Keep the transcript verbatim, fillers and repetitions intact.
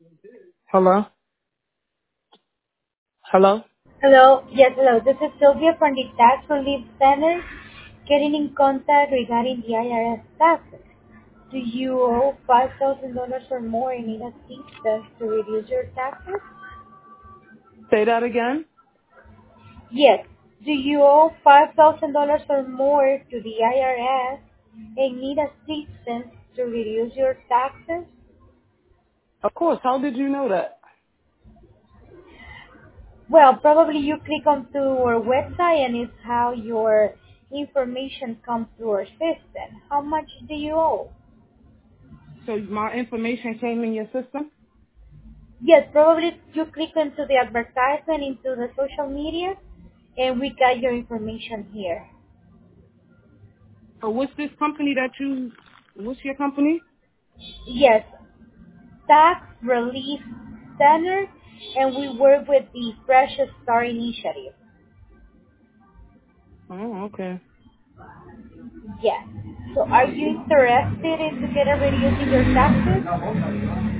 Hello? Hello? Hello. Yes, hello. This is Sylvia from the Tax Relief Center getting in contact regarding the I R S taxes. Do you owe five thousand dollars or more and need assistance to reduce your taxes? Say that again? Yes. Do you owe five thousand dollars or more to the I R S and need assistance to reduce your taxes? Of course. How did you know that? Well, probably you click onto our website and it's how your information comes through our system. How much do you owe? So my information came in your system? Yes, probably you click into the advertisement into the social media and we got your information here. So what's this company that you, what's your company? Yes, Tax Relief Center and we work with the Fresh Start Initiative. Oh, okay. Yes. So are you interested in to get a reducing your taxes?